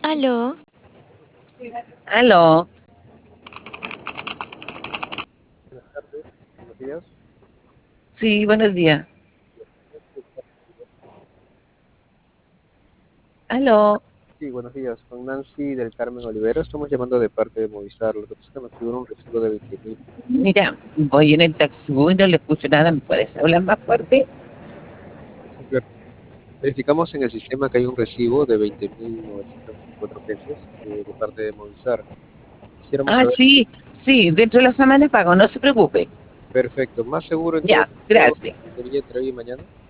Aló, Aló, Buenas tardes, buenos días. sí, buenos días. Aló, Sí, buenos días. Con Nancy del Carmen Olivero. Estamos llamando de parte de Movistar. Lo que pasa es que nos figura un recibo de 20.000. mira, voy en el taxi y no le escucho nada. ¿Me puedes hablar más fuerte? Sí, claro. Verificamos en el sistema que hay un recibo de 20.924 pesos de parte de Movistar. Quisiéramos Ah, saber, sí, sí, dentro de la semana pago, no se preocupe. perfecto, más seguro en todo Ya, caso gracias. sería entre hoy y mañana.